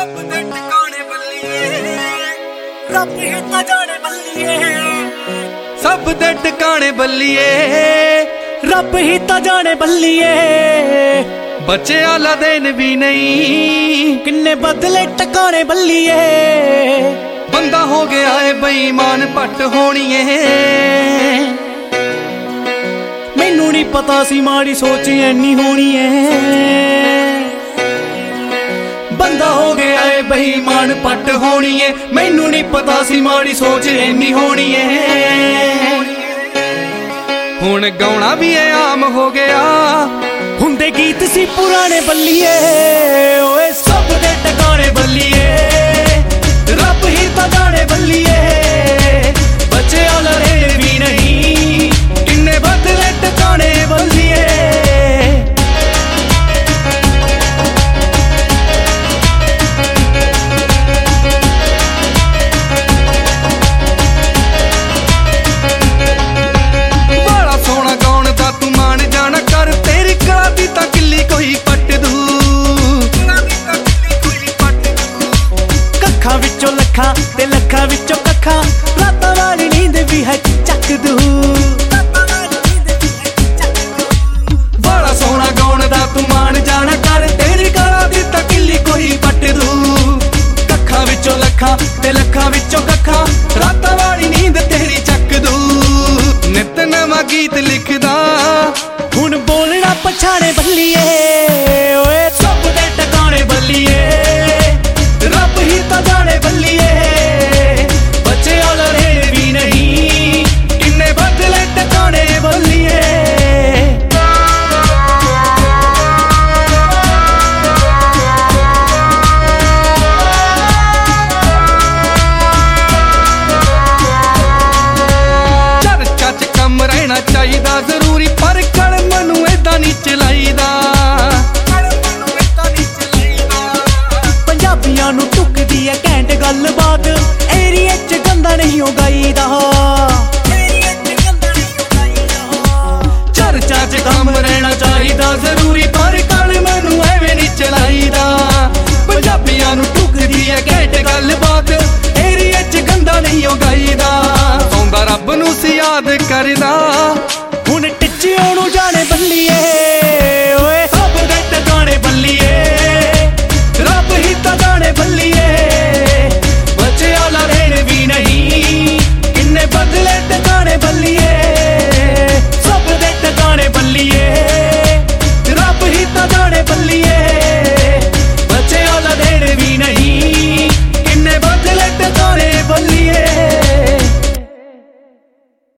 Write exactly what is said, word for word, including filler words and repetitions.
ਰੱਬ ਦੇ ਟਿਕਾਣੇ ਬੱਲੀਏ, ਰੱਬ ਹੀ ਤਾਂ ਜਾਣੇ ਬੱਲੀਏ। ਸਭ ਦੇ ਟਿਕਾਣੇ ਬੱਲੀਏ, ਰੱਬ ਹੀ ਤਾਂ ਜਾਣੇ ਬੱਲੀਏ। ਬਚਿਆ ਲਾ ਦੇਣ ਵੀ ਨਹੀਂ, ਕਿੰਨੇ ਬਦਲੇ ਟਿਕਾਣੇ ਬੱਲੀਏ। ਬੰਦਾ ਹੋ ਗਿਆ ਏ ਬੇਈਮਾਨ ਪੱਟ ਹੋਣੀਏ। ਮੈਨੂੰ ਨੀ ਪਤਾ ਸੀ ਮਾੜੀ ਸੋਚ ਐਨੀ ਹੋਣੀ ਏ। ਬੰਦਾ ਹੋ ਗਿਆ ਏ ਬੇਈਮਾਨ ਪੱਟ ਹੋਣੀ ਏ। ਮੈਨੂੰ ਨੀ ਪਤਾ ਸੀ ਮਾੜੀ ਸੋਚ ਐਨੀ ਹੋਣੀ ਏ। ਹੁਣ ਗਾਉਣਾ ਵੀ ਏ ਆਮ ਹੋ ਗਿਆ, ਹੁੰਦੇ ਗੀਤ ਸੀ ਪੁਰਾਣੇ ਬੱਲੀਏ। ਓਏ ਸਭ ਦੇ ਟਿਕਾਣੇ ਬੱਲੀਏ, ਰੱਬ ਹੀ ਤਾਂ ਜਾਣੇ ਬੱਲੀਏ। ਬਚਿਆ ਲੜੇ ਵੀ ਨਹੀਂ, ਕਿੰਨੇ ਬਦਲੇ ਟਿਕਾਣੇ ਬੱਲੀਏ। ਬੜਾ ਸੋਹਣਾ ਗਾਉਣ ਦਾ ਤੂੰ ਮਾਣ ਜਾਣਾ ਕਰ, ਤੇਰੀ ਕਲਾ ਦੀ ਤਾਂ ਕਿੱਲੀ ਕੋਈ ਪੱਟ ਦੂ। ਕੱਖਾਂ ਵਿੱਚੋਂ ਲੱਖਾਂ ਤੇ ਲੱਖਾਂ ਵਿੱਚੋਂ ਕੱਖਾਂ, ਰਾਤਾਂ ਵਾਲੀ ਨੀਂਦ ਵੀ ਹੈ ਚੱਕ ਦੂ। ਬੜਾ ਸੋਹਣਾ ਗਾਉਣ ਦਾ ਤੂੰ ਮਾਣ ਜਾਣਾ ਕਰ, ਤੇਰੀ ਗਾਲਾਂ ਦੀ ਤਾਂ ਕਿੱਲੀ ਕੋਈ ਪੱਟ ਦੂ। ਕੱਖਾਂ ਵਿੱਚੋਂ ਲੱਖਾਂ ਤੇ ਲੱਖਾਂ ਵਿੱਚੋਂ ਕੱਖਾਂ, ਰਾਤਾਂ ਵਾਲੀ ਨੀਂਦ ਤੇਰੀ ਚੱਕ ਦੂ। ਨਿਤ ਨਵਾਂ ਗੀਤ ਲਿਖਦਾ, ਹੁਣ ਬੋਲਣਾ ਪਛਾਣੇ ਬੱਲੀਏ। ਓਏ ਸਭ ਦੇ ਟਿਕਾਣੇ ਬੱਲੀਏ, ਰੱਬ ਹੀ ਤਾਂ ਜਾਣੇ ਬੱਲੀਏ। ਬਚਿਆ ਲੜੇ ਵੀ ਨਹੀਂ, ਕਿੰਨੇ ਬਦਲੇ ਟਿਕਾਣੇ ਬੱਲੀਏ। ਚਰਚਾ ਚ ਕੰਮ ਰਹਿਣਾ ਚਾਹੀਦਾ ਜ਼ਰੂਰੀ, ਪਰ ਕਲਮ ਨੂੰ ਏਦਾਂ ਨਹੀਂ ਚਲਾਈਦਾ। ਪੰਜਾਬੀਆਂ ਨੂੰ ਟੁੱਕਦੀ ਐ ਘੈਂਟ ਗੱਲਬਾਤ, ਏਰੀਏ ਚ ਗੰਦਾ ਨਹੀਂ ਹੋ ਗਾਈਦਾ। ਚਰਚਾ ਚ ਕੰਮ ਰਹਿਣਾ ਚਾਹੀਦਾ ਜ਼ਰੂਰੀ, ਪਰ ਕਲਮ ਨੂੰ ਐਵੇਂ ਨਹੀਂ ਚਲਾਈਦਾ। ਪੰਜਾਬੀਆਂ ਨੂੰ ਟੁੱਕਦੀ ਐ ਘੈਂਟ ਗੱਲਬਾਤ, ਏਰੀਏ ਚ ਗੰਦਾ ਨਹੀਂ ਹੋ ਗਾਈਦਾ। ਸੌਂਦਾ ਰੱਬ ਨੂੰ ਸੀ ਯਾਦ ਕਰਦਾ, ਹੁਣ